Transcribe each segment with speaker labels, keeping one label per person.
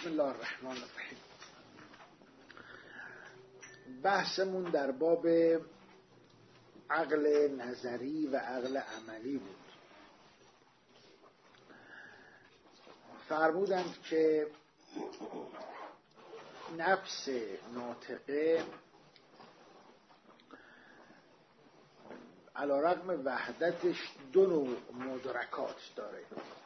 Speaker 1: بسم الله الرحمن الرحیم. بحثمون در باب عقل نظری و عقل عملی بود. فرمودند که نفس ناطقه علیرغم وحدتش دو نوع مدرکات داره،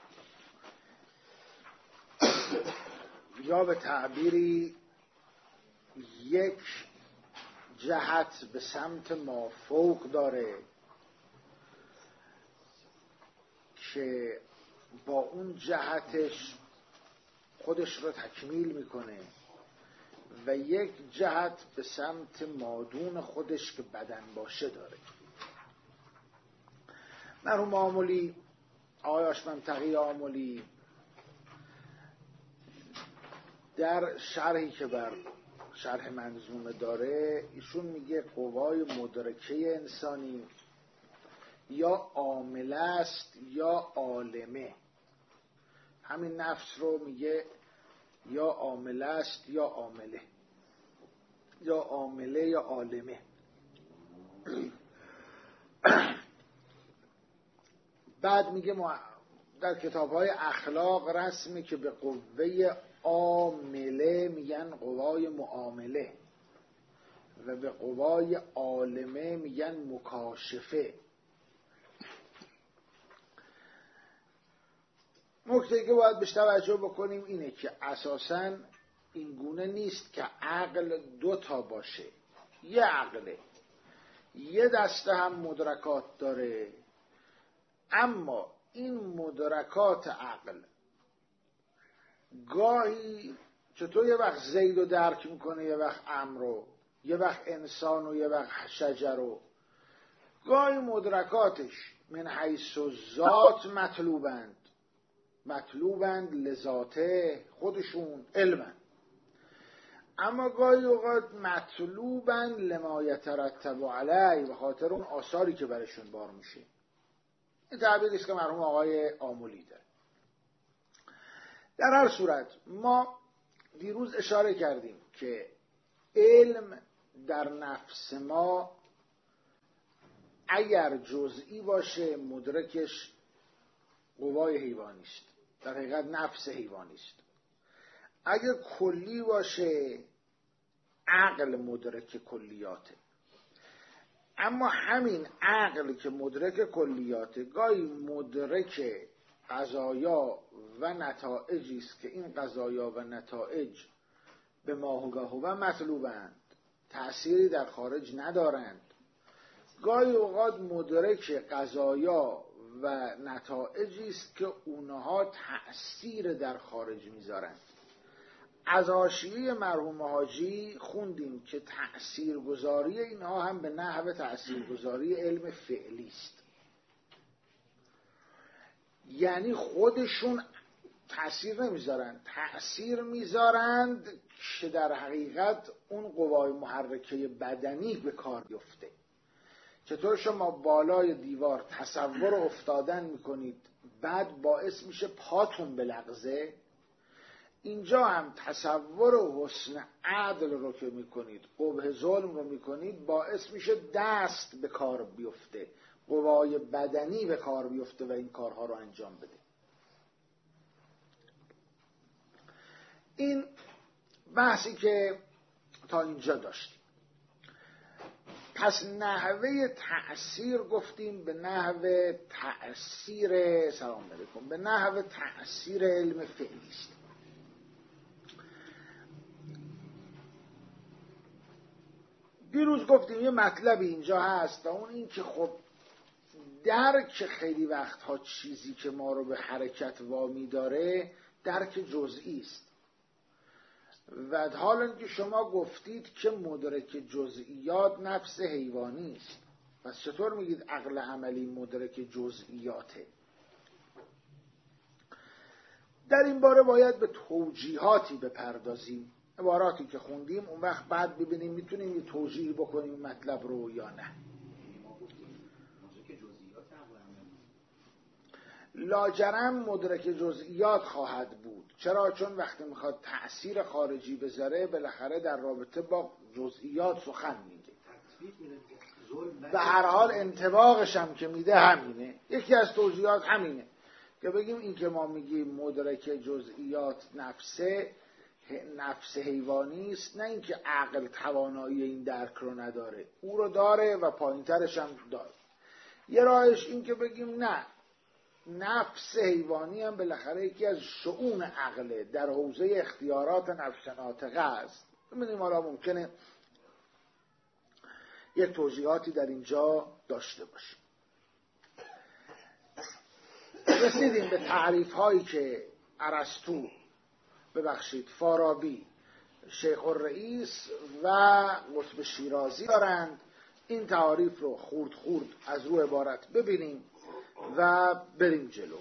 Speaker 1: یا به تعبیری یک جهت به سمت مافوق داره که با اون جهتش خودش رو تکمیل میکنه و یک جهت به سمت مادون خودش که بدن باشه داره. مرحوم آملی، آقای آشممتقی آملی، در شرحی که بر شرح منظومه داره، ایشون میگه قوای مدرکه انسانی یا عامله است یا عالمه. همین نفس رو میگه یا عامله است یا عامله، یا عامله یا عالمه. بعد میگه در کتاب‌های اخلاق رسمی که به قوه عامله میگن قوای معامله و به قوای عالمه میگن مکاشفه. نکته که باید بهش توجه بکنیم اینه که اساساً این گونه نیست که عقل دو تا باشه. یه عقله، یه دسته هم مدرکات داره، اما این مدرکات عقل گاهی چطور یه وقت زید رو درک میکنه، یه وقت امر رو، یه وقت انسان و یه وقت شجر رو، گاهی مدرکاتش من حیث ذات مطلوبند لذاته، خودشون علمن، اما گاهی اوقات مطلوبند لما یترتب علیه، به خاطر اون آثاری که برشون بار میشه. این تعبیری است که مرحوم آقای آملی داره. در هر صورت ما دیروز اشاره کردیم که علم در نفس ما اگر جزئی باشه مدرکش قوای حیوانی است، در حقیقت نفس حیوانی است. اگر کلی باشه عقل مدرک کلیاته. اما همین عقل که مدرک کلیاته گاهی مدرک قضایا و نتایجی است که این قضایا و نتایج به ماهوگاه و مطلوبند، تأثیری در خارج ندارند. گاهی اوقات مدرک قضایا و نتایجی است که اونها تأثیر در خارج میذارند. از حاشیه مرحوم حاجی خوندیم که تأثیرگذاری اینها هم به نحو تأثیرگذاری علم فعلی است، یعنی خودشون تأثیر نمیذارند، تأثیر میذارند که در حقیقت اون قوای محرکه بدنی به کار بیفته. چطور شما بالای دیوار تصور افتادن میکنید بعد باعث میشه پاتون بلغزه، اینجا هم تصور حسن عدل رو که میکنید، قبح ظلم رو میکنید، باعث میشه دست به کار بیفته، قوای بدنی به کار بیفته و این کارها رو انجام بده. این بحثی که تا اینجا داشتیم. پس نحوه تأثیر گفتیم به نحوه تأثیر سلام علیکم به نحوه تأثیر علم فعلی است. دیروز گفتیم یه مطلب اینجا هست و اون این که خب درک خیلی وقتها چیزی که ما رو به حرکت وامی داره درک جزئی است و حالا که شما گفتید که مدرک جزئیات نفس حیوانی است، پس چطور میگید عقل عملی مدرک جزئیاته؟ در این باره باید به توجیهاتی بپردازیم، عباراتی که خوندیم، اون وقت بعد ببینیم میتونیم یه توجیه بکنیم مطلب رو یا نه. لاجرم مدرک جزئیات خواهد بود. چرا؟ چون وقتی میخواد تأثیر خارجی بذاره بالاخره در رابطه با جزئیات سخن میگه. به هر حال انطباقش هم که میده همینه. یکی از توضیحات همینه که بگیم این که ما میگیم مدرک جزئیات نفس حیوانی است، نه اینکه عقل توانایی این درک رو نداره، او رو داره و پایینترش هم داره. یه راهش این که بگیم نه، نفس حیوانی هم بالاخره یکی از شؤون عقله، در حوزه اختیارات نفس ناطقه است. ببینیم حالا ممکنه یک توضیحاتی در اینجا داشته باشیم. رسیدیم به تعریف هایی که ارسطو، فارابی، شیخ الرئیس و قطب شیرازی دارند. این تعریف رو خورد از رو عبارت ببینیم و بریم جلو.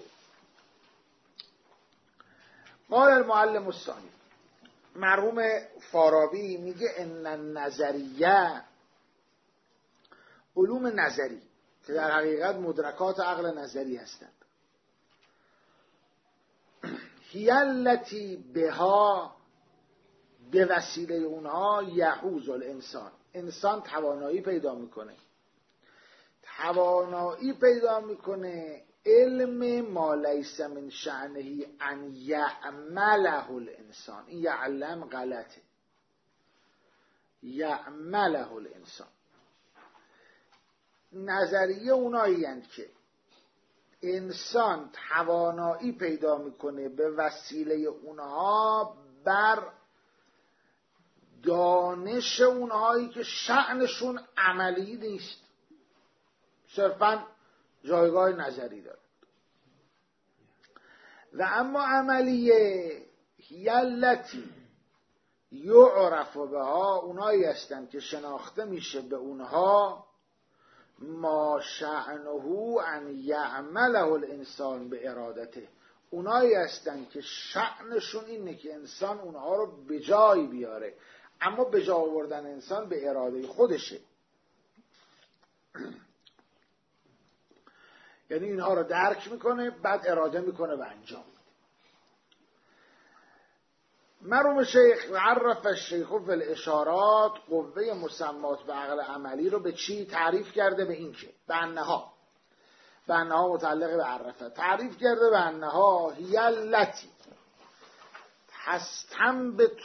Speaker 1: قال المعلم الثانی، مرحوم فارابی میگه ان النظریه، علوم نظری که در حقیقت مدرکات عقل نظری هستند، هی التی بها، به وسیله اونها یحوز الانسان، انسان توانایی پیدا میکنه علم ما لیس من شأنه ان یعمله الانسان. این یعلم غلطه، یعمله الانسان. نظریه اونایی هستند که انسان توانایی پیدا میکنه به وسیله اونها بر دانش اونهایی که شأنشون عملی نیست، صرفاً جایگاه نظری دارد. و اما عملیه یلتی یعرف بها، اونایی هستند که شناخته میشه به اونها ما شأنه ان یعمله الانسان به ارادته، اونایی هستند که شأنشون اینه که انسان اونها رو به جای بیاره، اما به جای آوردن انسان به اراده خودشه. یعنی اینها رو درک میکنه، بعد اراده میکنه و انجام میده. مرحوم شیخ عرف الشیخ فی الاشارات قوه مسمات و عقل عملی رو به چی تعریف کرده؟ به این که به انها متعلق به عرفه تعریف کرده، به انها هی التی تستنبت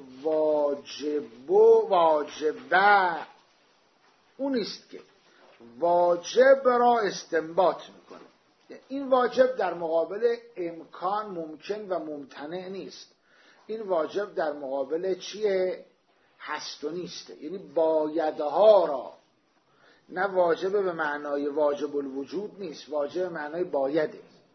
Speaker 1: واجبه، اون است که واجب را استنباط میکنه. این واجب در مقابل امکان، ممکن و ممتنع نیست. این واجب در مقابل چیه؟ هست و نیسته. یعنی بایدها را، نه واجب به معنای واجب الوجود نیست، واجب به معنای بایده.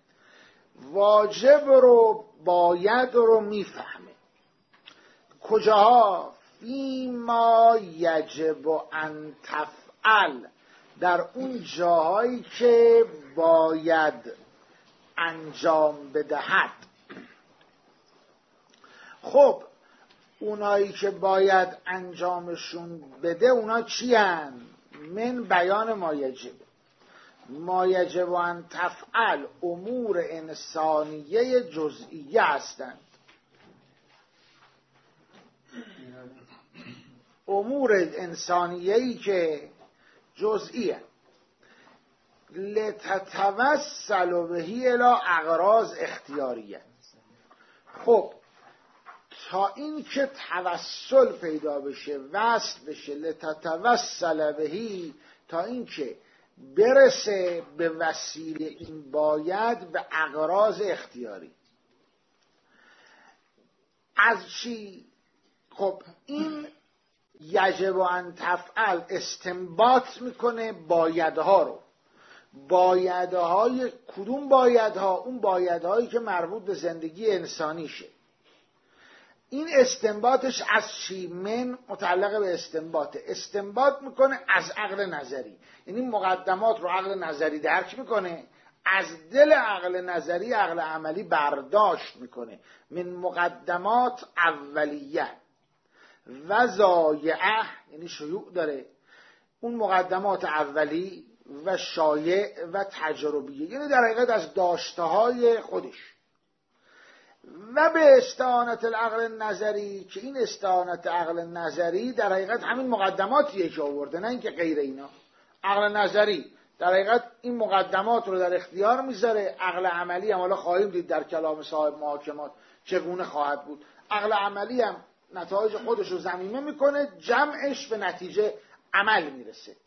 Speaker 1: واجب رو، باید رو میفهمه. کجاها؟ فیما یجب ان تفعل، در اون جاهایی که باید انجام بدهد. خب اونایی که باید انجامشون بده اونا چی هن؟ من بیان ما یجب ان تفعل امور انسانیه جزئیه هستند. امور انسانیه‌ای که جزئیه، لتتوسل بهی الی اغراض اختیاریه. خب تا این که توسل پیدا بشه، وصل بشه، لتتوسل بهی، تا این که برسه به وسیله این باید به اغراض اختیاری. از چی؟ خب این یجب ان تفعل استنباط میکنه بایدها رو. بایدهای کدوم بایدها؟ اون بایدهایی که مربوط به زندگی انسانیشه. این استنباطش از چی؟ من متعلق به استنباط میکنه از عقل نظری. یعنی مقدمات رو عقل نظری درک میکنه، از دل عقل نظری عقل عملی برداشت میکنه. من مقدمات اولیه و ضایعه، یعنی شیوع داره. اون مقدمات اولی و شایع و تجربیه، یعنی در حقیقت از داشته‌های خودش. و به استعانت العقل نظری، که این استعانت عقل نظری در حقیقت همین مقدماتیه که آورده، نه اینکه غیر اینا. عقل نظری در حقیقت این مقدمات رو در اختیار میذاره. عقل عملی هم حالا خواهیم دید در کلام صاحب محاکمات چگونه خواهد بود. عقل عملی هم نتایج خودش رو ضمیمه میکنه، جمعش به نتیجه عمل میرسه.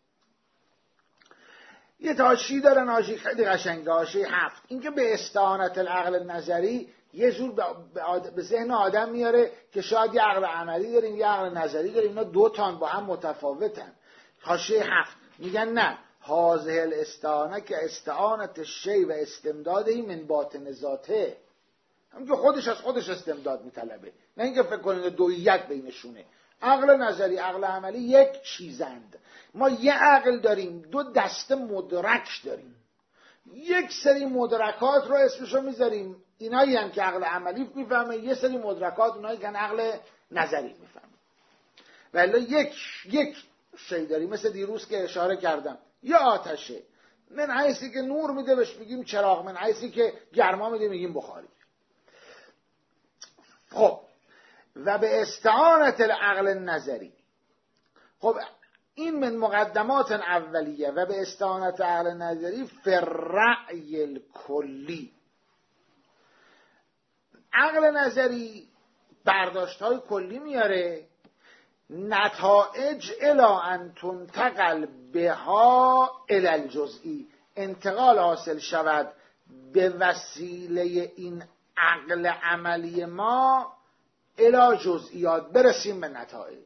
Speaker 1: یه تاشی داره ناشی خیلی قشنگه، حاشیه 7. اینکه به استعانت العقل نظری یه جور به ذهن آدم میاره که شاید یه عقل عملی داریم یه عقل نظری داریم، اینا دو تان با هم متفاوتن. حاشیه 7 میگن نه، هذه الاستعانه که استعانت شی و استمداده من باطن ذاته، هم که خودش از خودش استمداد میطلبه، نه اینکه فکر کنید دوییت بینشونه. عقل نظری عقل عملی یک چیزند. ما یه عقل داریم، دو دسته مدرک داریم. یک سری مدرکات رو اسمشو میذاریم اینایی هم که عقل عملی میفهمه، یه سری مدرکات اونایی که عقل نظری میفهمه. ولی یک شی داریم، مثل دیروز که اشاره کردم، یه آتشه، من حیثی که نور میده بهش میگیم چراغ، من حیثی که گرما میده میگیم بخاری. خب و به استعانت العقل نظری، خب این من مقدمات اولیه. و به استعانت عقل نظری فرعی الکلی، عقل نظری برداشت های کلی میاره، نتائج الی ان تنتقل بها الی الجزئی، انتقال حاصل شود به وسیله این عقل عملی ما الی جزئیات، برسیم به نتائج.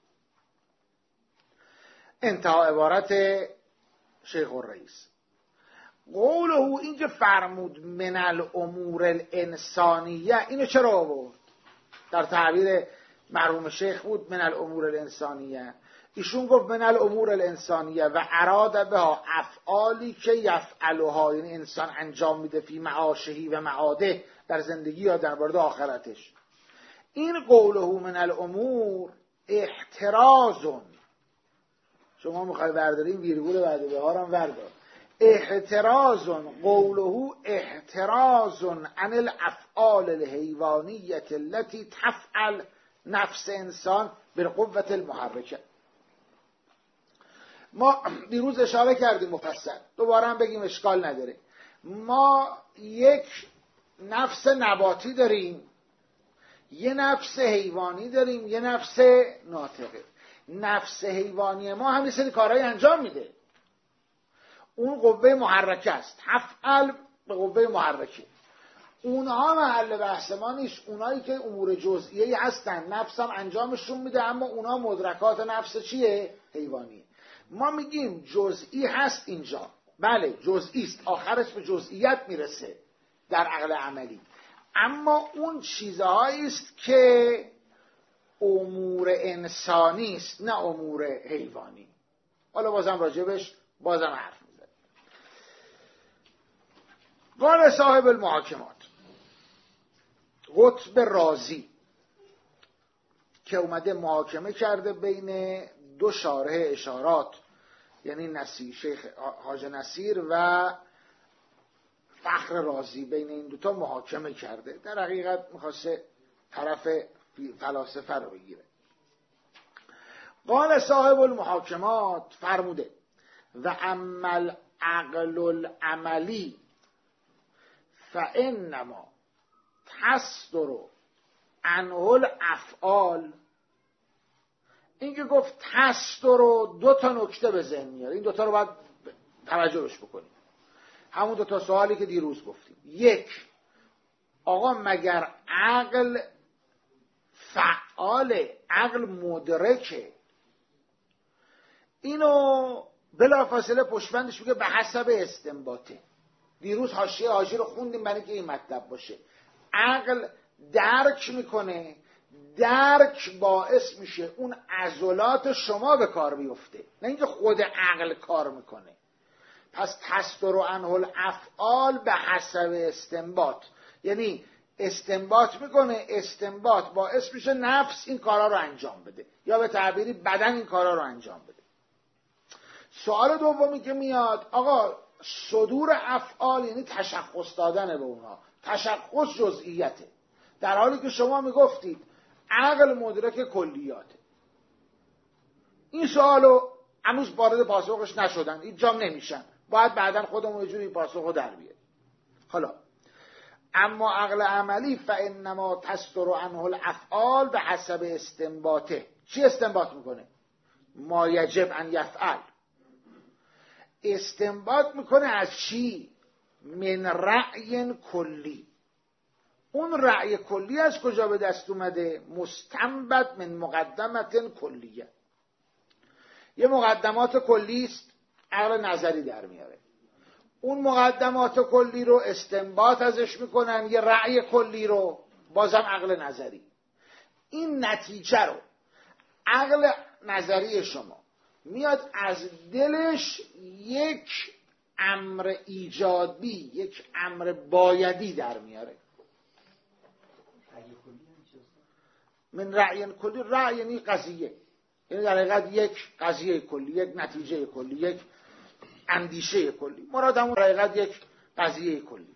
Speaker 1: انتها عبارت شیخ الرئیس. قوله این که فرمود من الامور الانسانیه، اینو چرا آورد؟ در تعبیر مرحوم شیخ بود من الامور الانسانیه، ایشون گفت من الامور الانسانیه و اراد بها افعالی که یفعلها، یعنی انسان انجام میده فی معاشهی و معاده، در زندگی یا در مورد آخرتش. این قوله من الامور احترازون، شما میخوای برداریم ویرگول بعد بهارم بردار، احترازون قوله احترازون عن الافعال الحیوانیت التي تفعل نفس انسان بالقوة المحرکه. ما دیروز اشاره کردیم مفصل، دوباره هم بگیم اشکال نداره. ما یک نفس نباتی داریم، یه نفس حیوانی داریم، یه نفس ناطقه. نفس حیوانی ما همین سری کارهای انجام میده، اون قوه محرکه است، تفعل به قوه محرکه. اونها محل بحث ما نیست، اونایی که امور جزئیه هستن، نفس هم انجامشون میده، اما اونها مدرکات نفس چیه؟ حیوانیه. ما میگیم جزئی هست اینجا، بله جزئی است، آخرش به جزئیت میرسه در عقل عملی، اما اون چیزهایی است که امور انسانی است، نه امور حیوانی. حالا بازم راجبش حرف میزنیم. قال صاحب المحاکمات، قطب رازی که اومده محاکمه کرده بین دو شارح اشارات، یعنی نصیر شیخ حاج نصیر و فخر رازی، بین این دوتا محاکمه کرده. در حقیقت میخواسته طرف فلاسفه رو بگیره. قال صاحب المحاکمات فرموده و اما العقل العملی فانما تصدر عنه الافعال. این که گفت تصدر رو دو تا نکته به ذهن میاره، این دوتا رو باید توجهش بکنیم. همون دوتا سوالی که دیروز گفتیم، یک، آقا مگر عقل فعاله، عقل مدرکه؟ اینو بلافاصله پشتبندش میگه به حسب استنباطه. دیروز حاشیه رو خوندیم برای که این مطلب باشه. عقل درک میکنه، درک باعث میشه اون عضلات شما به کار بیفته، نه اینکه خود عقل کار میکنه. پس تصدر عنه الافعال به حسب استنباط، یعنی استنباط میکنه، استنباط باعث میشه نفس این کارا رو انجام بده، یا به تعبیری بدن این کارا رو انجام بده. سوال دومی که میاد، آقا صدور افعال یعنی تشخص دادن به اونا، تشخص جزئیته، در حالی که شما میگفتید عقل مدرک کلیاته. این سوالو هنوز وارد پاسخش نشدن، این جام نمیشن، باید بعداً خودمون یه جوری پاسخو در بیاریم. حالا اما عقل عملی فانما تصدر عنه الافعال به حسب استنباطه. چی استنباط میکنه؟ ما یجب ان یفعل. استنباط میکنه از چی؟ من رأی کلی. اون رأی کلی از کجا به دست اومده؟ مستنبط من مقدمت کلیه. یه مقدمات کلی است، عقل نظری در میاره. اون مقدمات کلی رو استنباط ازش میکنن، یه رأی کلی رو، بازم عقل نظری. این نتیجه رو عقل نظری شما میاد از دلش یک امر ایجابی، یک امر بایدی در میاره. من رأی کلی، رأی یعنی قضیه، یعنی در حقیقت یک قضیه کلی، یک نتیجه کلی، یک اندیشه کلی. مراد همون در حقیقت یک قضیه کلی.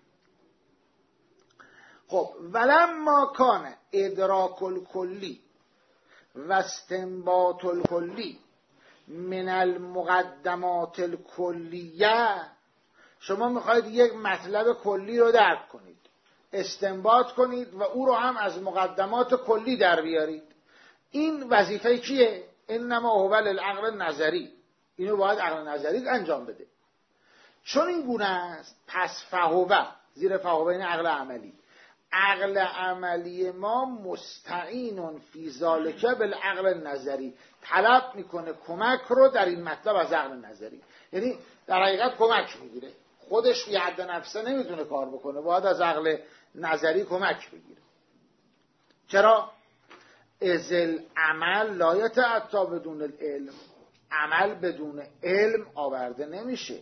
Speaker 1: خب ولما کان ادراک الکلی و استنباط الکلی من المقدمات الکلیه، شما میخواید یک مطلب کلی رو درک کنید، استنباط کنید و او رو هم از مقدمات کلی در بیارید. این وظیفه کیه؟ انما هو للعقل نظری. اینو باید عقل نظری انجام بده. چون این گونه است، پس فهوه، زیر فهوه این عقل عملی، عقل عملی ما مستعین فی ذالک بالعقل نظری، طلب میکنه کمک رو در این مطلب از عقل نظری. یعنی در حقیقت کمک میگیره، خودش فی حد نفسه نمیتونه کار بکنه، باید از عقل نظری کمک بگیره. چرا؟ ازل عمل لا یتأتی بدون العلم، عمل بدون علم آورده نمیشه.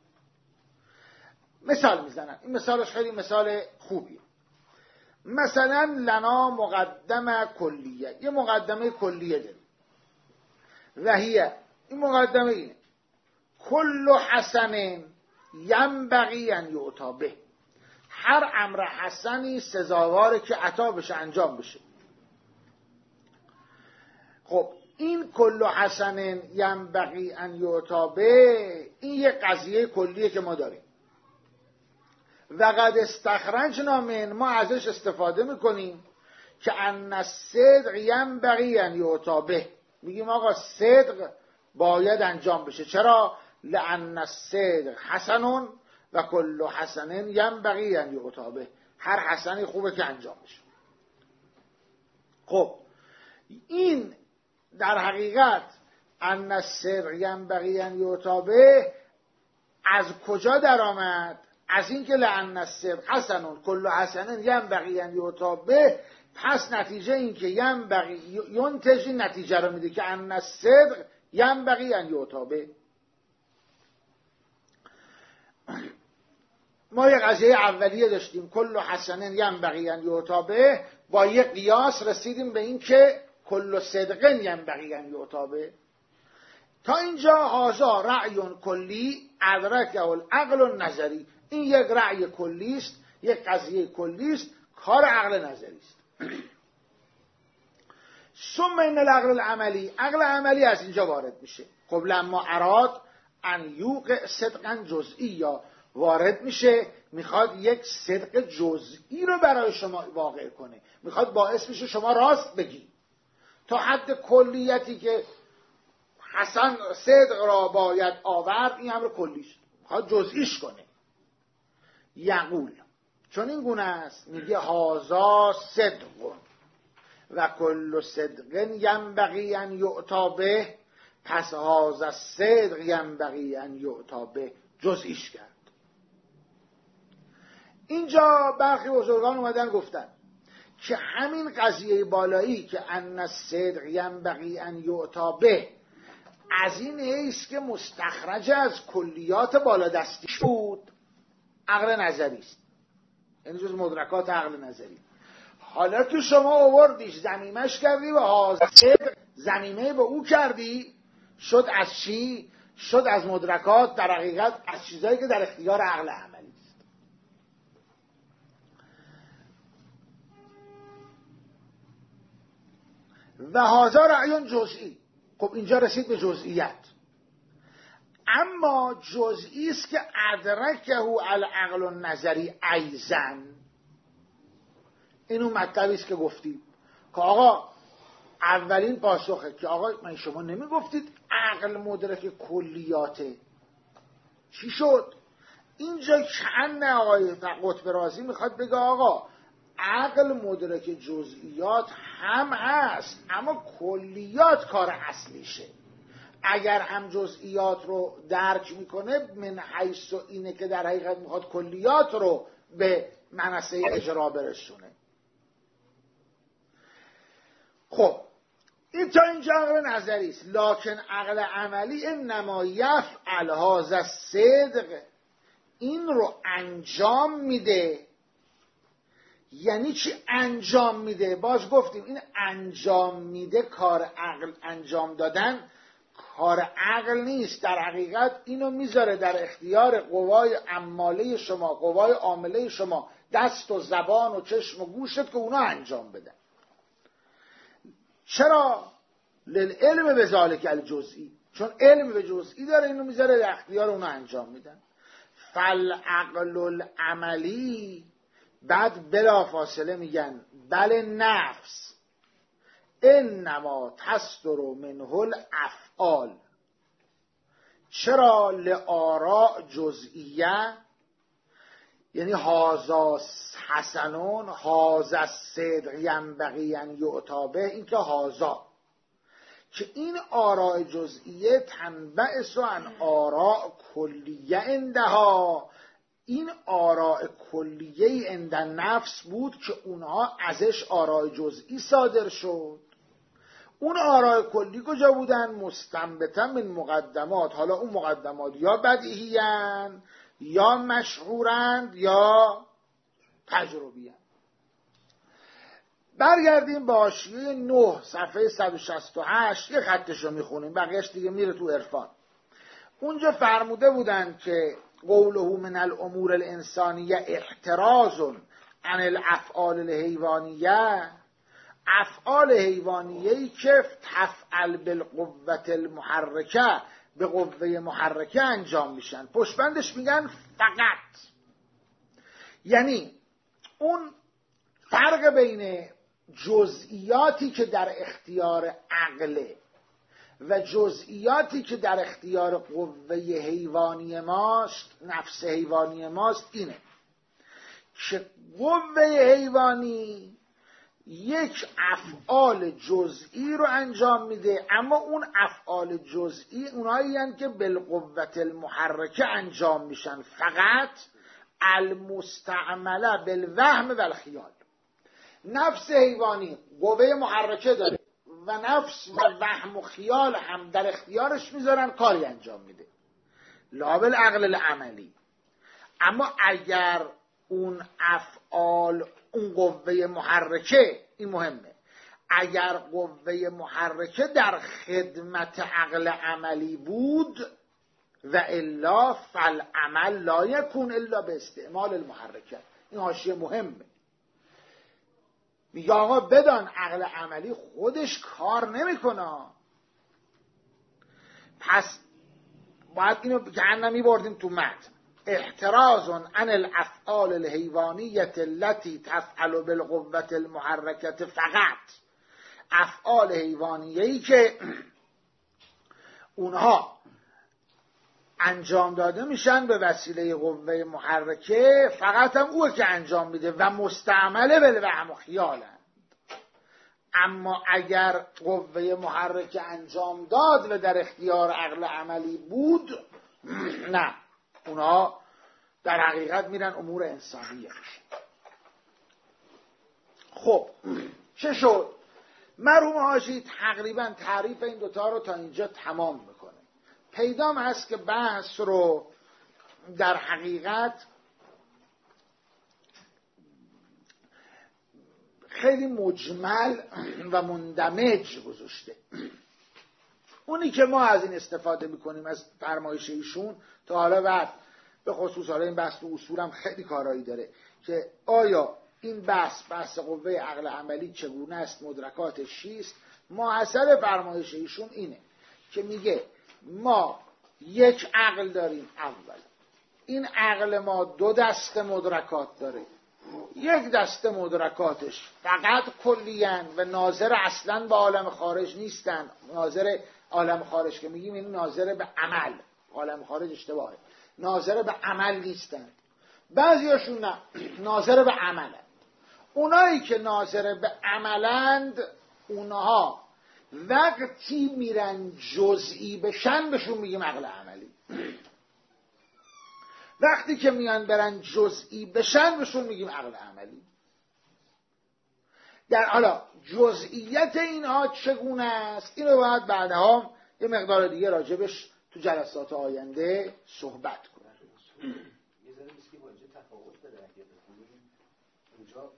Speaker 1: مثال میزنن، این مثالش خیلی مثال خوبیه. مثلا لنا مقدمه کلیه، یه مقدمه کلیه داریم، وحیه، این مقدمه اینه: کل حسن ینبغی ان یؤتی به، هر امر حسنی سزاواره که عطا بشه، انجام بشه. خب این کل حسن ینبغی ان یؤتی به، این یه قضیه کلیه که ما داریم. و قد استخرجنا من، ما ازش استفاده میکنیم که ان الصدق ینبغی ان یؤتی به، میگیم آقا صدق باید انجام بشه. چرا؟ لان الصدق حسن و کل حسن ینبغی ان یؤتی به، هر حسنی خوبه که انجام بشه. خب این در حقیقت ان الصدق ینبغی ان یؤتی به از کجا در آمد؟ از این که لأن الصدق حسن کل حسن ینبغی ان یؤتی به، پس نتیجه این که ینبغی ینتج، این نتیجه رو میده که ان الصدق ینبغی ان یؤتی به. ما یه قضیه اولیه داشتیم کل حسن ینبغی ان یؤتی به، با یه قیاس رسیدیم به این که کل صدق ینبغی ان یؤتی به. تا اینجا هذا رأی کلی ادرکه العقل النظری، این یک رأی کلی است، یک قضیه کلی است، کار عقل نظری است. ثم ان العقل العملی، عقل عملی از اینجا وارد میشه. خب لما اراد ان یوقع صدقا جزئی، یا وارد میشه میخواد یک صدق جزئی رو برای شما واقع کنه، میخواد باعث بشه شما راست بگی. تا حد کلیتی که حسن صدق را باید آورد، این امر کلیست، میخواد جزئیش کنه. یقول، چون این گونه است، میگه هازا صدق و کل صدق ینبغی ان یؤتی به، پس هازا صدق ینبغی ان یؤتی به، جزئیش کرد. اینجا برخی بزرگان اومدن گفتن که همین قضیه بالایی که ان الصدق ینبغی ان یؤتی به، از این ایست که مستخرج از کلیات بالادستیش بود، عقل نظری است، یعنی جز مدرکات عقل نظری. حالا که شما آوردیش ضمیمش کردی و صدق ضمیمه به او کردی، شد از چی؟ شد از مدرکات در حقیقت از چیزایی که در اختیار عقل عملی است. و هذا رأی جزئی. خب اینجا رسید به جزئیت، اما جزئی است که ادرکه العقل النظری ایضا. اینو مطلبی است که گفتیم که آقا اولین پاسخه که آقا من شما نمیگفتید عقل مدرک کلیاته، چی شد؟ اینجا کأن آقای قطب رازی میخواد بگه آقا عقل مدرک جزئیات هم هست اما کلیات کار اصلیشه. اگر هم جزئیات رو درک میکنه من حیث اینه که در حقیقت میخواد کلیات رو به منصه اجرا برسونه. خب این تا اینجا عقل نظری است، لکن عقل عملی انما یفعل هذا الصدق، این رو انجام میده. یعنی چی انجام میده؟ باز گفتیم این انجام میده، کار عقل انجام دادن کار عقل نیست، در حقیقت اینو میذاره در اختیار قوای عماله شما، قوای عامله شما، دست و زبان و چشم و گوشت که اونا انجام بدن. چرا؟ للعلم بذالک الجزئی، چون علم به جزئی داره، اینو میذاره در اختیار اونا انجام میدن. فالعقل العملی، بعد بلا فاصله میگن بل نفس انما تصدر منه الافعال. چرا؟ لآراء جزئیه، یعنی هذا حسنون، هذا الصدق ینبغی ان یؤتی به، این که هذا، که این آراء جزئیه تنبعث عن آراء کلیه عندها، این آراء کلیه عند نفس بود که اونها ازش آراء جزئی صادر شد. اون آراء کلی کجا بودن؟ مستنبطا من مقدمات. حالا اون مقدمات یا بدیهی‌اند یا مشهورند یا تجربی‌اند. برگردیم به حاشیه 9 صفحه 168، یه خطش رو میخونیم، بقیهش دیگه میره تو عرفان. اونجا فرموده بودن که قوله من الامور الانسانیه احتراز عن الافعال الحیوانیه، افعال حیوانیه‌ای که تفعل بالقوة المحرکه، به قوه محرکه انجام میشن. پشتبندش میگن فقط، یعنی اون فرق بین جزئیاتی که در اختیار عقله و جزئیاتی که در اختیار قوه حیوانی ماست، نفس حیوانی ماست، اینه که قوه حیوانی یک افعال جزئی رو انجام میده، اما اون افعال جزئی اونایی هستند که بالقوة المحرکه انجام میشن، فقط المستعمله بالوهم و الخیال. نفس حیوانی قوه محرکه داره و نفس و وهم و خیال هم در اختیارش میذارن، کاری انجام میده، لا بالعقل العملی. اما اگر اون افعال، اون قوه محرکه، این مهمه، اگر قوه محرکه در خدمت عقل عملی بود و الا فالعمل لا یکون الا به استعمال المحرکه. این حاشیه مهمه. میگه آقا بدان عقل عملی خودش کار نمیکنه، پس باید اینو جهنم میبردیم تو متن. احتراز عن الافعال الحیوانیه التي تفعل بالقوة المحرکه، فقط افعال حیوانیه‌ای که اونها انجام داده میشن به وسیله قوه محرکه، فقط هم اوه که انجام میده و مستعمله بالوهم و خیالند. اما اگر قوه محرکه انجام داد و در اختیار عقل عملی بود، نه، اونها در حقیقت میرن امور انسانیه. خب چه شد؟ مرحوم حاجی تقریبا تعریف این دوتا رو تا اینجا تمام میکنه. پیدام هست که بحث رو در حقیقت خیلی مجمل و مندمج گذاشته. اونی که ما از این استفاده میکنیم از فرمایش ایشون تا حالا بعد به خصوص حالا این بحث تو اصول هم خیلی کارایی داره که آیا این بحث قوه عقل عملی چگونه است، مدرکاتش چیست. محصل فرمایش ایشون اینه که میگه ما یک عقل داریم. اول این عقل ما دو دسته مدرکات داره. یک دسته مدرکاتش فقط کلیاً و ناظر اصلاً به عالم خارج نیستن. ناظر عالم خارج که میگیم این ناظر به عمل، عالم خارج اشتباهه، ناظر به عمل نیستن. بعضیاشون نه، ناظر به عملند. اونایی که ناظر به عملند اونها وقتی میرن جزئی بشن بهشون میگیم عقل عملی. وقتی که میان برن جزئی بشن بهشون میگیم عقل عملی. در حالا جزئیت اینها چگونه است اینو باید بعدها یه مقدار دیگه راجبش تو جلسات آینده صحبت کنیم.
Speaker 2: یه ذره میشه که با اینجا تفاوت داره. اگه بخونیم اونجا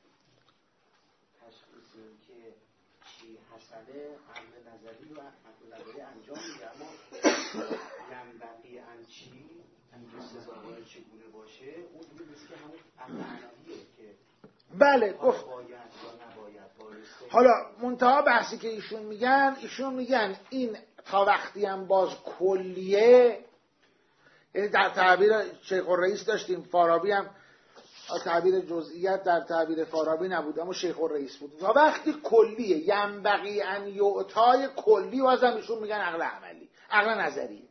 Speaker 2: تشخیص این که چی حسنه عقل نظری و عقل نظری انجام میده، اما ینبغی ان چی اینکه سزاوار چگونه باشه اون دیگه مثل که همون عقل عملیه که
Speaker 1: بله گفت
Speaker 2: باید یا نباید بایسته.
Speaker 1: حالا منتها بحثی که ایشون میگن این تا وقتی هم باز کلیه، یعنی در تعبیر شیخ الرئیس داشتیم، فارابی هم تعبیر جزئیت در تعبیر فارابی نبود اما شیخ الرئیس بود. تا وقتی کلیه ینبغی ان یعطای کلی واسه ایشون میگن عقل عملی، عقل نظری.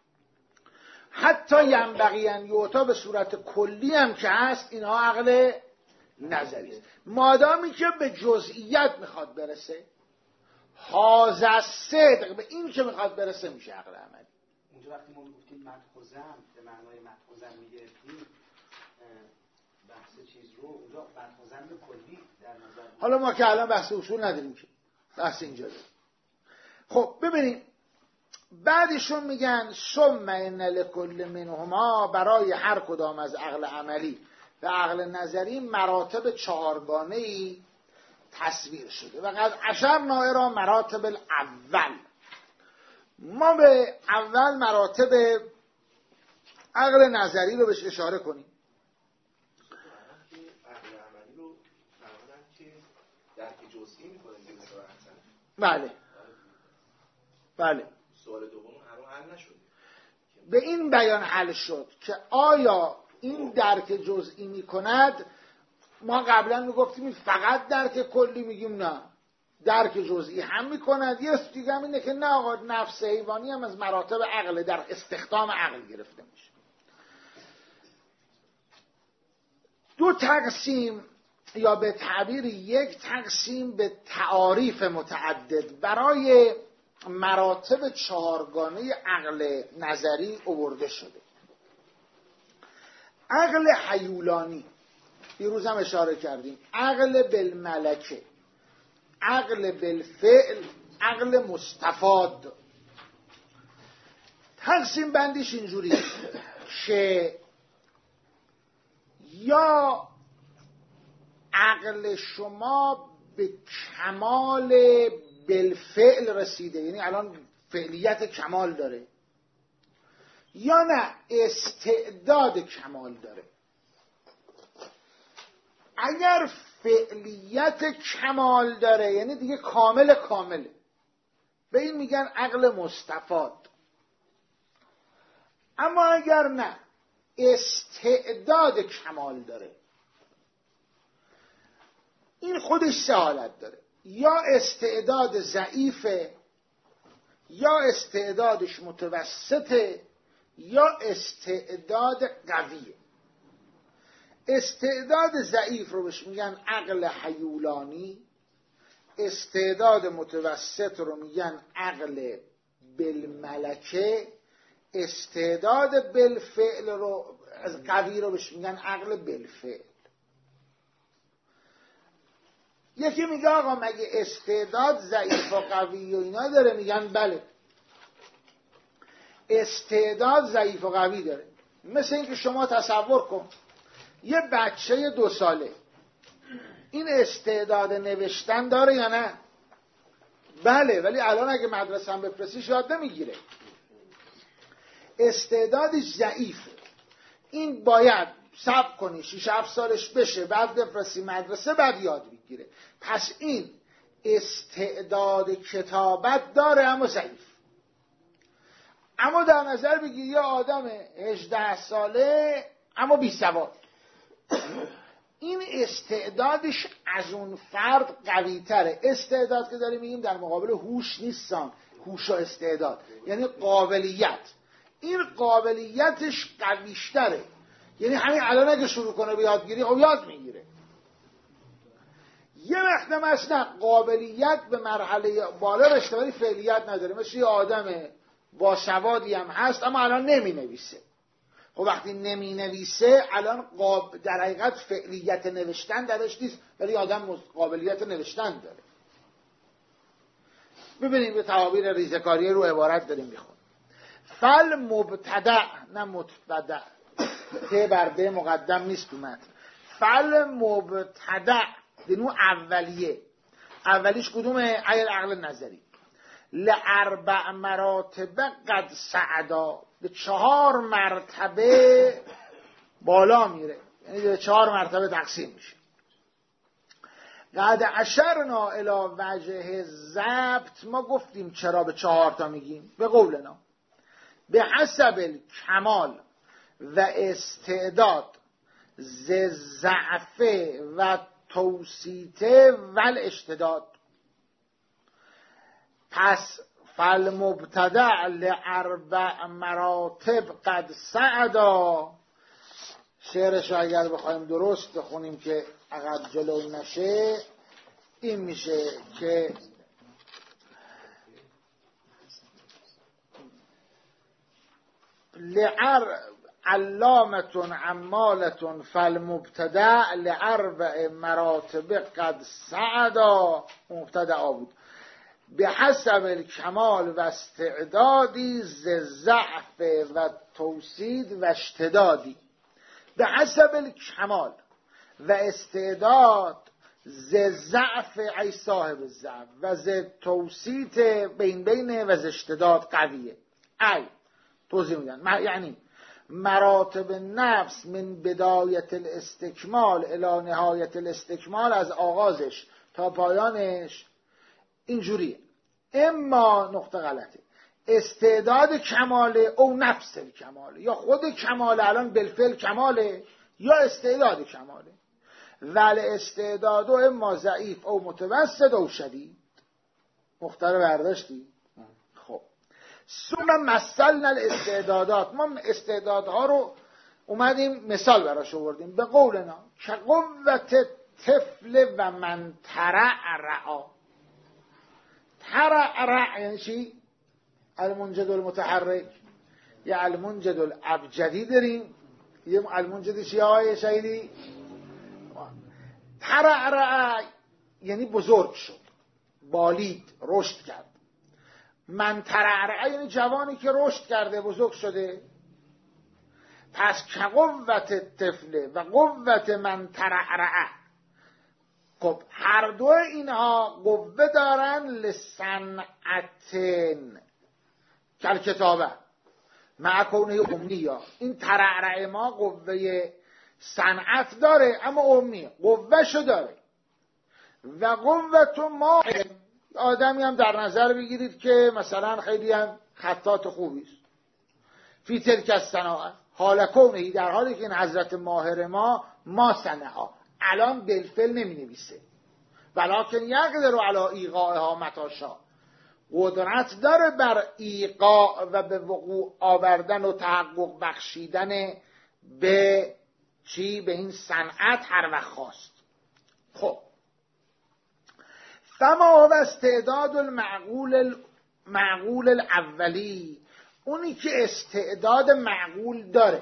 Speaker 1: حتی ینبغی ان یعطا به صورت کلی هم که هست اینها عقل نظری است. مادامی که به جزئیت میخواد برسه، هذا صدق به این که میخواد برسه میشه عقل عملی.
Speaker 2: اونجا وقتی ما میگفتیم مدح و ذم به معنای مدح و ذم میگرفتیم بحث چیز رو اونجا مدح و ذم کلی در نظر.
Speaker 1: حالا ما که الان بحث اصول نداریم که بحث اینجا داریم. خب ببینیم بعدشون میگن ثم ان لکل منهما، برای هر کدام از عقل عملی و عقل نظری مراتب چهارگانه‌ای تصویر شده و قد اشرنا الی مراتب الاول. ما به اول مراتب عقل نظری رو بهش اشاره کنیم.
Speaker 3: عقل عملی رو فرمودن که درک جزئی میکنه دیگه مثلا حسن.
Speaker 1: بله بله.
Speaker 3: سوال دوم هنوز حل نشد.
Speaker 1: به این بیان حل شد که آیا این درک جزئی میکند. ما قبلا میگفتیم فقط درک کلی، میگیم نه، درک جزئی هم میکند. یه دیگه هم اینه که نه آقا نفس حیوانی هم از مراتب عقل در استخدام عقل گرفته میشه. دو تقسیم یا به تعبیر یک تقسیم به تعاریف متعدد برای مراتب چهارگانه عقل نظری آورده شده. عقل هیولانی، دیروز هم اشاره کردیم، عقل بالملکه، عقل بالفعل، عقل مستفاد. تقسیم بندیش اینجوری که یا عقل شما به کمال بالفعل رسیده، یعنی الان فعلیت کمال داره، یا نه استعداد کمال داره. اگر فعلیت کمال داره یعنی دیگه کامله، به این میگن عقل مستفاد. اما اگر نه استعداد کمال داره، این خودش سه حالت داره، یا استعداد ضعیفه، یا استعدادش متوسطه، یا استعداد قویه. استعداد ضعیف رو بهش میگن عقل هیولانی، استعداد متوسط رو میگن عقل بالملکه، استعداد بالفعل رو از قوی رو بهش میگن عقل بالفعل. یکی میگه آقا مگه استعداد ضعیف و قوی و اینا داره؟ میگن بله، استعداد ضعیف و قوی داره. مثل اینکه شما تصور کن یه بچه 2 ساله این استعداد نوشتن داره یا نه؟ بله، ولی الان اگه مدرسه هم بفرستیش یاد نمیگیره، استعدادش ضعیفه. این باید صبر کنی 6-7 سالش بشه، بعد بفرستی مدرسه، بعد یاد بگیره. پس این استعداد کتابت داره اما ضعیف. اما در نظر بگیر یه آدم 18 ساله اما بی سواد، این استعدادش از اون فرد قوی تره. استعداد که داریم میگیم در مقابل هوش نیستن، هوش و استعداد یعنی قابلیت. این قابلیتش قویشتره، یعنی همین الان اگه شروع کنه به یادگیری خب یاد میگیره. یه وقت هم اصلا قابلیت به مرحله بالا رسیده ولی فعلیت نداره، مثل یه آدم با سوادی هم هست اما الان نمی نویسه. خب وقتی نمی نویسه الان در حقیقت فعلیت نوشتن درش نیست، ولی آدم قابلیت نوشتن داره. ببینیم به تعابیر ریزکاری رو عبارت داریم میخون. فل مبتدع، نه متبدع، ته بر ده مقدم نیست تو متن. فل مبتدع دنو اولیه، اولیش کدومه؟ عیل عقل نظری. لاربع مراتب قد سعدا، به 4 مرتبه بالا میره، یعنی به 4 مرتبه تقسیم میشه. قد اشرنا الی وجه ضبط، ما گفتیم چرا به 4 تا میگیم، به قولنا به حسب الکمال و استعداد ز ضعف و توسیطه و الاشتداد. پس فالمبتدع لاربع مراتب قد سعدا، شعرش رو اگر بخوایم درست بخونیم که عقب جلو نشه این میشه که علامتون عمالتون فالمبتدع لاربع مراتب قد سعدا، مبتدع بود. به حسب الکمال و استعدادی ز ضعف و توسید و اشتدادی. به حسب الکمال و استعداد ز ضعف ای صاحب ضعف و ز توسید بین و ز اشتداد قویه. ای توضیح میدن یعنی مراتب نفس من بدایت الاستکمال الی نهایت الاستکمال، از آغازش تا پایانش اینجوریه. اما نقطه غلطه، استعداد کماله او نفس کماله، یا خود کماله الان بالفعل کماله یا استعداد کماله. ولی استعداد اما ضعیف او متوسط او شدید. مختار برداشتی؟ خب ثم مثلنا الاستعدادات، ما استعدادها رو اومدیم مثال براش آوردیم. به قولنا که قوت طفل و من ترعرعا. ترعرع یعنی چی؟ المنجد المتحرک، یا المنجد الابجدی داریم، یه المنجد چی های شهیدی؟ ترعرع یعنی بزرگ شد، بالید، رشد کرد. من ترعرع یعنی جوانی که رشد کرده، بزرگ شده. پس که قوت طفله و قوت من ترعرع، خب هر دو اینها قوه دارن لصنعتن کل کتابه معکونه امیه. این ترعرع ما قوه صنعت داره اما امیه، قوه شو داره. و قوت ما، آدمی هم در نظر بگیرید که مثلا خیلی هم خطات خوبی است، فی تلک الصناعه حال کونهی، در حالی که این حضرت ماهر ما صنعا الان بالفعل نمی نویسه، ولکن یقدر علی ایقاعها متاشا، قدرت داره بر ایقاع و به وقوع آوردن و تحقق بخشیدن به چی؟ به این صنعت هر وقت خواست. خب فما و استعداد المعقول الاولی، اونی که استعداد معقول داره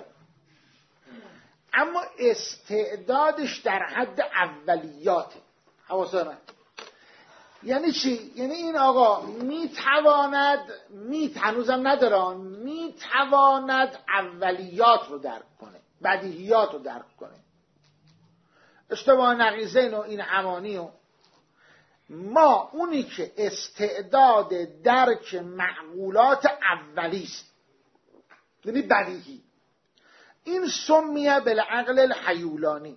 Speaker 1: اما استعدادش در حد اولیاته. حواسه من یعنی چی؟ یعنی این آقا هنوزم ندارن، میتواند اولیات رو درک کنه، بدیهیات رو درک کنه، اشتباه نقیضین و این امانی و ما اونی که استعداد درک معقولات اولی است، یعنی بدیهی، این سمیه بالعقل الحیولانی.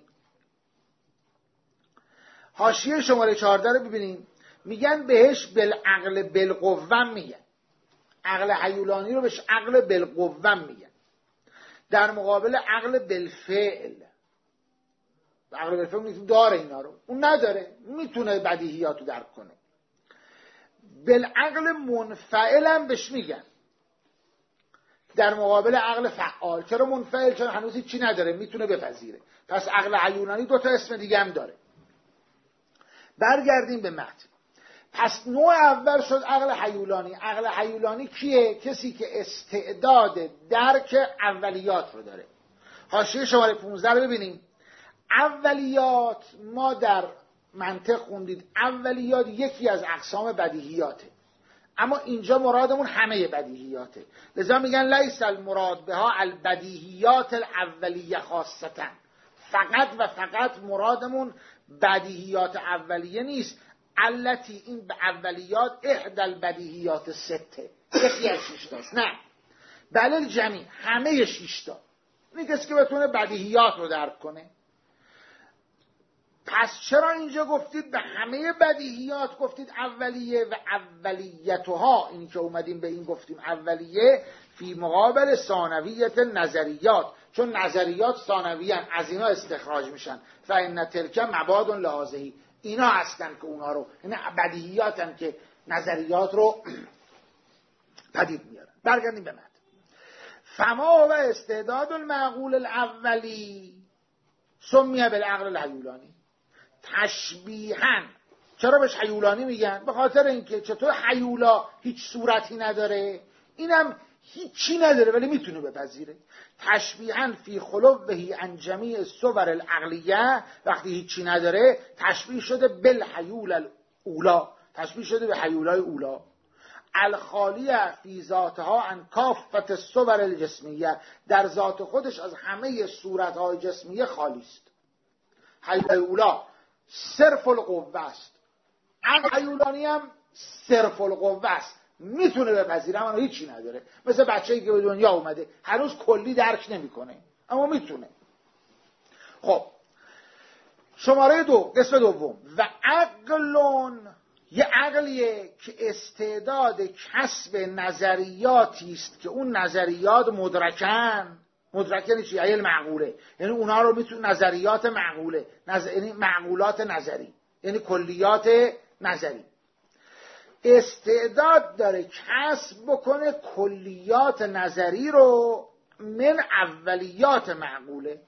Speaker 1: حاشیه شماره 14 رو ببینیم، میگن بهش بالعقل بالقوه میگن. عقل حیولانی رو بهش عقل بالقوه میگن، در مقابل عقل بالفعل. عقل بالفعل داره اینا رو، اون نداره، میتونه بدیهیات رو درک کنه. بالعقل منفعل هم بهش میگن، در مقابل عقل فعال. چرا منفعل؟ چون هنوز چی نداره، میتونه بپذیره. پس عقل حیولانی دو تا اسم دیگه هم داره. برگردیم به متن. پس نوع اول شد عقل حیولانی. عقل حیولانی کیه؟ کسی که استعداد درک اولیات رو داره. حاشیه شماره 15 رو ببینیم. اولیات، ما در منطق خوندید اولیات یکی از اقسام بدیهیاته، اما اینجا مرادمون همه بدیهیاته. لذا میگن لیس المراد بها البدیهیات الاولیه خاصتا. فقط و فقط مرادمون بدیهیات اولیه نیست. التی این اولیات احدى البدیهیات سته، یکی از 6 تاست. نه، بله الجمیع، همه 6 تا. این کسی که بتونه بدیهیات رو درک کنه. پس چرا اینجا گفتید به همه بدیهیات گفتید اولیه و اولیتها؟ این که اومدیم به این گفتیم اولیه فی مقابل ثانویت نظریات، چون نظریات ثانویان، از اینا استخراج میشن. فإن تلک مباد لهذه، اینا هستن که اونا رو، یعنی بدیهیات هم که نظریات رو پدید میارن. برگردیم به متن. فما و استعداد المعقول الاولی سمیه بالعقل الحیولانی تشبیهاً. چرا بهش حیولانی میگن؟ به خاطر اینکه چطور حیولا هیچ صورتی نداره، اینم هیچی نداره ولی میتونه بپذیره. تشبیهاً فی خلوه عن جمیع الصور العقلیه، وقتی هیچی نداره تشبیه شده بالحیول الاولا، تشبیه شده به حیولای اولا. الخالیه فی ذاتها عن کافت الصور الجسمیه، در ذات خودش از همه صورتهای جسمیه خالی است. حیولای اولا صرف القوه است، عقل حیولانی هم صرف القوه است، میتونه بپذیره اما هیچی نداره. مثل بچه‌ای که به دنیا اومده هنوز کلی درک نمیکنه اما میتونه. خب شماره 2 قسم دوم. و عقلون، یه عقلیه که استعداد کسب نظریاتی است که اون نظریات مدرکن. مدرک یعنی چی؟ علم معقوله، یعنی اونا رو میتونه نظریات معقوله، یعنی معقولات نظری، یعنی کلیات نظری. استعداد داره کسب بکنه کلیات نظری رو من اولیات معقوله،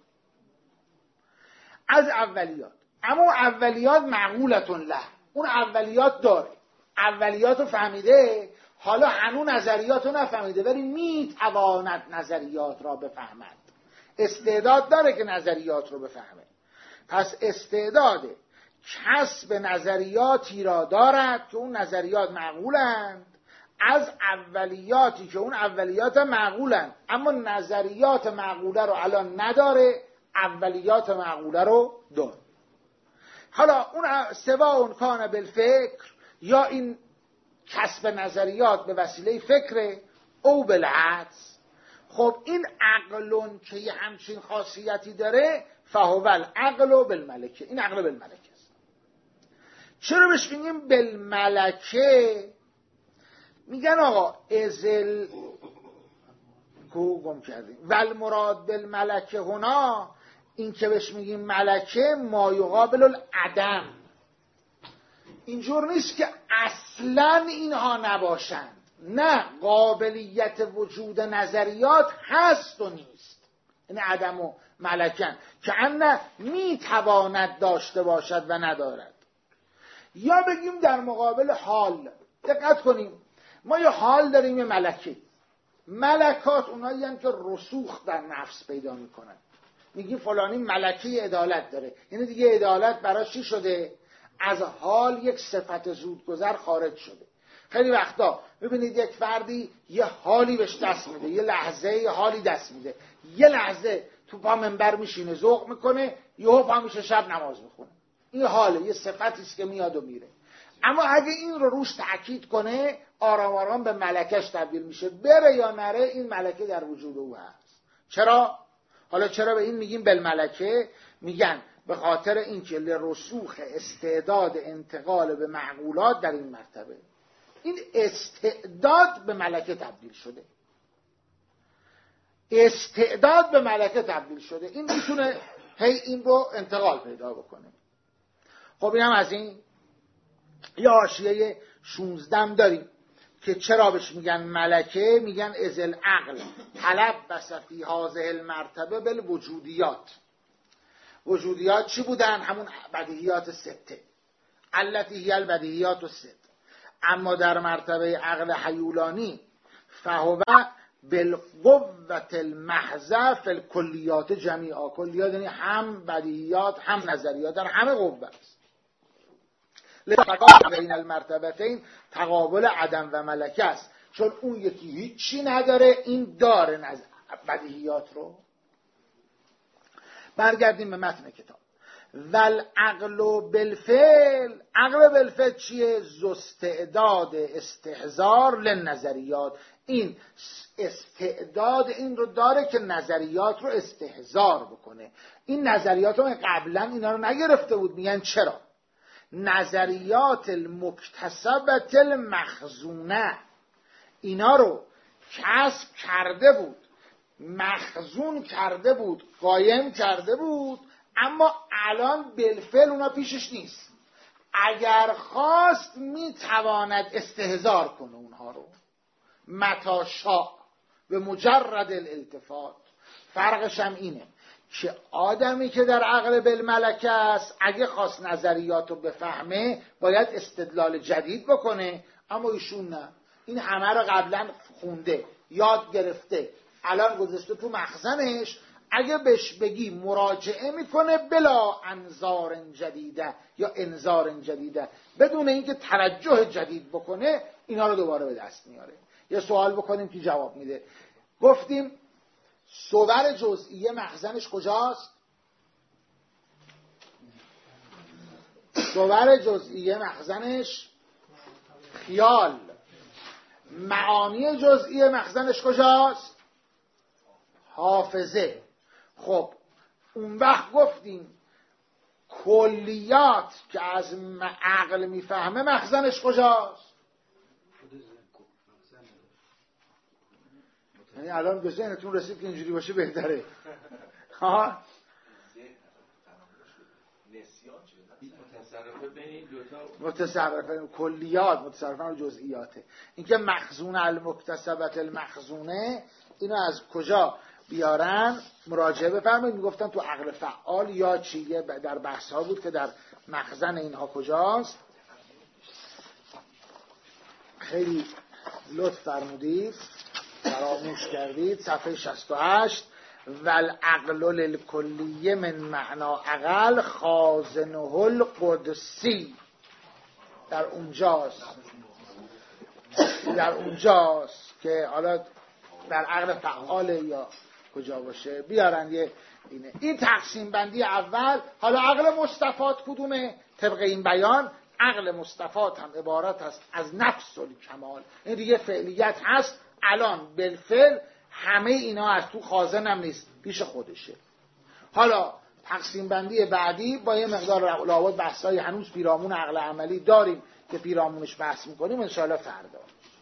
Speaker 1: از اولیات. اما اولیات معقولتون له، اون اولیات داره، اولیات رو فهمیده، حالا هنوز نظریات رو نفهمیده ولی میتواند نظریات را بفهمد. استعداد داره که نظریات رو بفهمه. پس استعداد کسب نظریاتی را دارد که اون نظریات معقولند، از اولیاتی که اون اولیات معقولند، اما نظریات معقوله رو الان نداره، اولیات معقوله رو داره. حالا اون سواء کان بالفکر، یا این کسب نظریات به وسیله فکره، او بالعکس. خب این عقلون که یه همچین خاصیتی داره، فهو العقل بالملکه، این عقل بالملکه است. چرا بهش میگیم بالملکه؟ میگن آقا ازل کو گم کردیم ول مراد بالملکه هنا، این که بهش میگیم ملکه ما یقابل العدم. اینجور نیست که اصلا اینها نباشند، نه، قابلیت وجود نظریات هست و نیست، این عدم و ملکن که انه میتواند داشته باشد و ندارد. یا بگیم در مقابل حال، دقت کنیم، ما یه حال داریم، یه ملکه. ملکات اونایی هستند که رسوخ در نفس پیدا میکنن. میگی فلانی ملکه عدالت داره، یعنی دیگه عدالت براش چی شده؟ از حال یک صفت زودگذر خارج شده. خیلی وقتا ببینید یک فردی یه حالی بهش دست میده، یه لحظه یه حالی دست میده، یه لحظه تو پا منبر میشینه ذوق میکنه، یهو پا میشه شب نماز میخونه. این حاله، یه صفتی است که میاد و میره. اما اگه این رو روش تأکید کنه آرام آرام به ملکش تبدیل میشه. بره یا نره این ملکه در وجود او هست. چرا؟ حالا چرا به این میگیم بالملکه؟ میگن به خاطر اینکه لرسوخ استعداد انتقال به معقولات در این مرتبه، این استعداد به ملکه تبدیل شده. استعداد به ملکه تبدیل شده، این میتونه هی این رو انتقال پیدا بکنه. خب این هم از این. یه حاشیه 16 داریم که چرا بهش میگن ملکه؟ میگن ازل عقل طلب بسفی هازه المرتبه بالوجودیات. وجودیات چی بودن؟ همون بدیهیات سته، التی هی البدیهیات الست. اما در مرتبه عقل حیولانی فهو بالقوة المحضة فی الکلیات جمیعا. کلیات یعنی هم بدیهیات هم نظریات، در همه قوه است. لتقابل بین المرتبتین تقابل عدم و ملکه است، چون اون یکی هیچی نداره، این داره بدیهیات رو. برگردیم به متن کتاب. والعقل بالفعل، عقل بالفعل چیه؟ ذو استعداد استحضار للنظریات. این استعداد این رو داره که نظریات رو استحضار بکنه. این نظریات رو قبلا اینا رو نگرفته بود. میگن چرا؟ نظریات المکتسبت المخزونه، اینا رو کسب کرده بود، مخزون کرده بود، قایم کرده بود، اما الان بالفعل اونا پیشش نیست. اگر خواست میتواند استحضار کنه اونها رو متا شاء به مجرد الالتفات. فرقش هم اینه که آدمی که در عقل بالملکه است اگه خواست نظریات رو بفهمه باید استدلال جدید بکنه، اما ایشون نه. این همه رو قبلا خونده، یاد گرفته، الان گذاشته تو مخزنش. اگه بهش بگی مراجعه میکنه بلا انظار جدیده یا انظار جدیده، بدون اینکه توجه جدید بکنه اینا رو دوباره به دست میاره. یه سوال بکنیم که جواب میده. گفتیم صور جزئیه مخزنش کجاست؟ صور جزئیه مخزنش خیال. معانی جزئیه مخزنش کجاست؟ حافظه. خب اون وقت گفتیم کلیات که از عقل میفهمه مخزنش کجاست؟ یعنی الان به ذهنتون رسید که اینجوری باشه بهتره. ها؟ متصرفه کلیات، متصرفه جزئیاته. اینکه مخزون المکتسبت المخزونه، اینو از کجا بیارن مراجعه بفرمایید. میگفتن تو عقل فعال یا چیه، در بحث ها بود که در مخزن اینها کجاست. خیلی لطف فرمودید، فراموش کردید. صفحه 68 والعقل للکلیه من معنا عقل خازنه القدسی. در اونجاست که حالا در عقل فعال یا کجا باشه بیارن یه اینه. این تقسیم بندی اول. حالا عقل مستفاد کدومه؟ طبق این بیان عقل مستفاد هم عبارت است از نفس الکمال. این دیگه فعلیت هست، الان بالفعل همه اینا از تو خازن هم نیست، پیش خودشه. حالا تقسیم بندی بعدی با یه مقدار لابد بحثای هنوز پیرامون عقل عملی داریم که پیرامونش بحث میکنیم انشاءالله فردا.